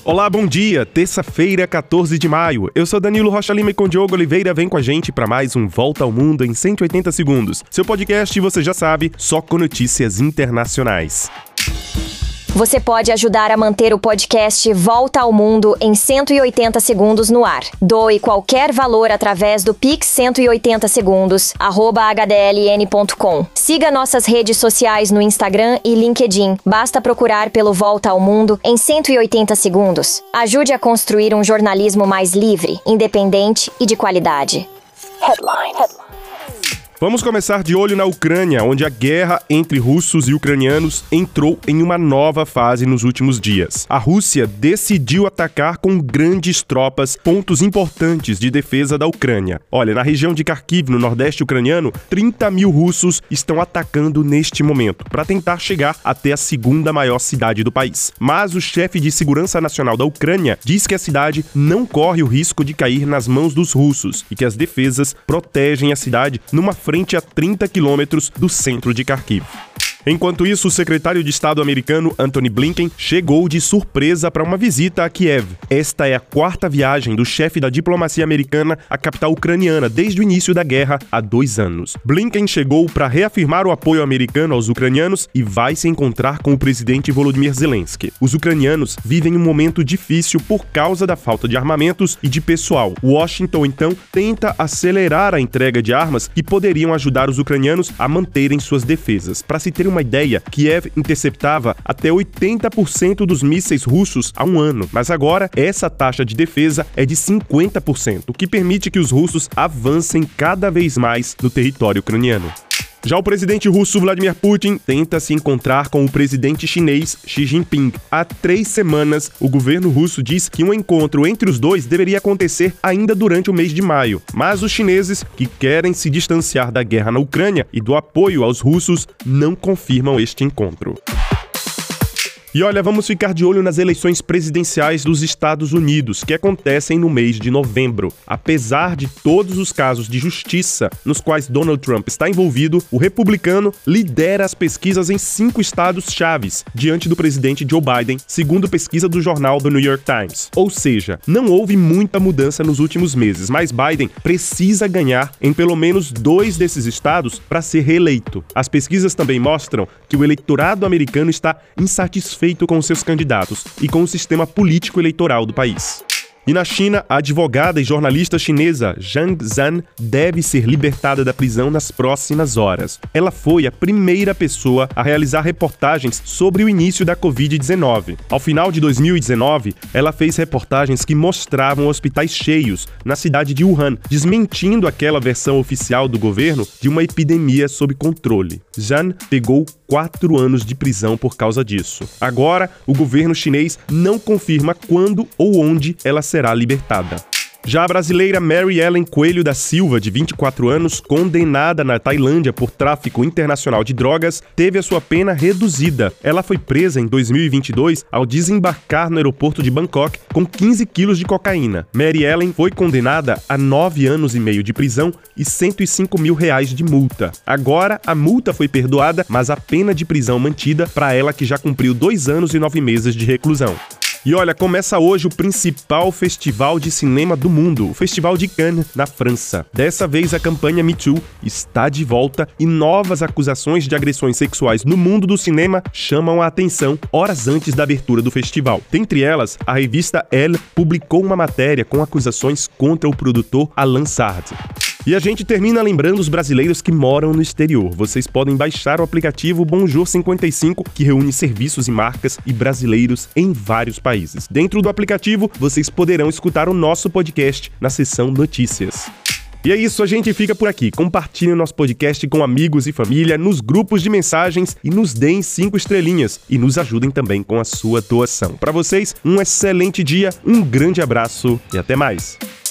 Olá, bom dia! Terça-feira, 14 de maio. Eu sou Danilo Rocha Lima e com Diogo Oliveira vem com a gente para mais um Volta ao Mundo em 180 segundos. Seu podcast, você já sabe, só com notícias internacionais. Você pode ajudar a manter o podcast Volta ao Mundo em 180 segundos no ar. Doe qualquer valor através do Pix 180 segundos, @hdln.com. Siga nossas redes sociais no Instagram e LinkedIn. Basta procurar pelo Volta ao Mundo em 180 segundos. Ajude a construir um jornalismo mais livre, independente e de qualidade. Headline. Vamos começar de olho na Ucrânia, onde a guerra entre russos e ucranianos entrou em uma nova fase nos últimos dias. A Rússia decidiu atacar com grandes tropas pontos importantes de defesa da Ucrânia. Olha, na região de Kharkiv, no nordeste ucraniano, 30 mil russos estão atacando neste momento, para tentar chegar até a segunda maior cidade do país. Mas o chefe de segurança nacional da Ucrânia diz que a cidade não corre o risco de cair nas mãos dos russos e que as defesas protegem a cidade numa frente a 30 quilômetros do centro de Kharkiv. Enquanto isso, o secretário de Estado americano Antony Blinken chegou de surpresa para uma visita a Kiev. Esta é a quarta viagem do chefe da diplomacia americana à capital ucraniana desde o início da guerra há 2 anos. Blinken chegou para reafirmar o apoio americano aos ucranianos e vai se encontrar com o presidente Volodymyr Zelensky. Os ucranianos vivem um momento difícil por causa da falta de armamentos e de pessoal. Washington, então, tenta acelerar a entrega de armas que poderiam ajudar os ucranianos a manterem suas defesas. Para se ter uma ideia, Kiev interceptava até 80% dos mísseis russos há um ano, mas agora essa taxa de defesa é de 50%, o que permite que os russos avancem cada vez mais no território ucraniano. Já o presidente russo Vladimir Putin tenta se encontrar com o presidente chinês Xi Jinping. Há 3 semanas, o governo russo diz que um encontro entre os dois deveria acontecer ainda durante o mês de maio. Mas os chineses, que querem se distanciar da guerra na Ucrânia e do apoio aos russos, não confirmam este encontro. E olha, vamos ficar de olho nas eleições presidenciais dos Estados Unidos, que acontecem no mês de novembro. Apesar de todos os casos de justiça nos quais Donald Trump está envolvido, o republicano lidera as pesquisas em 5 estados chaves, diante do presidente Joe Biden, segundo pesquisa do jornal The New York Times. Ou seja, não houve muita mudança nos últimos meses, mas Biden precisa ganhar em pelo menos 2 desses estados para ser reeleito. As pesquisas também mostram que o eleitorado americano está insatisfeito com seus candidatos e com o sistema político eleitoral do país. E na China, a advogada e jornalista chinesa Zhang Zhan deve ser libertada da prisão nas próximas horas. Ela foi a primeira pessoa a realizar reportagens sobre o início da Covid-19. Ao final de 2019, ela fez reportagens que mostravam hospitais cheios na cidade de Wuhan, desmentindo aquela versão oficial do governo de uma epidemia sob controle. Zhan pegou 4 anos de prisão por causa disso. Agora, o governo chinês não confirma quando ou onde ela será libertada. Já a brasileira Mary Ellen Coelho da Silva, de 24 anos, condenada na Tailândia por tráfico internacional de drogas, teve a sua pena reduzida. Ela foi presa em 2022 ao desembarcar no aeroporto de Bangkok com 15 quilos de cocaína. Mary Ellen foi condenada a 9 anos e meio de prisão e R$105 mil de multa. Agora, a multa foi perdoada, mas a pena de prisão mantida para ela, que já cumpriu 2 anos e 9 meses de reclusão. E olha, começa hoje o principal festival de cinema do mundo, o Festival de Cannes, na França. Dessa vez, a campanha Me Too está de volta e novas acusações de agressões sexuais no mundo do cinema chamam a atenção horas antes da abertura do festival. Dentre elas, a revista Elle publicou uma matéria com acusações contra o produtor Alan Sard. E a gente termina lembrando os brasileiros que moram no exterior. Vocês podem baixar o aplicativo Bonjour 55, que reúne serviços e marcas e brasileiros em vários países. Dentro do aplicativo, vocês poderão escutar o nosso podcast na seção Notícias. E é isso, a gente fica por aqui. Compartilhe o nosso podcast com amigos e família, nos grupos de mensagens e nos deem 5 estrelinhas. E nos ajudem também com a sua doação. Para vocês, um excelente dia, um grande abraço e até mais.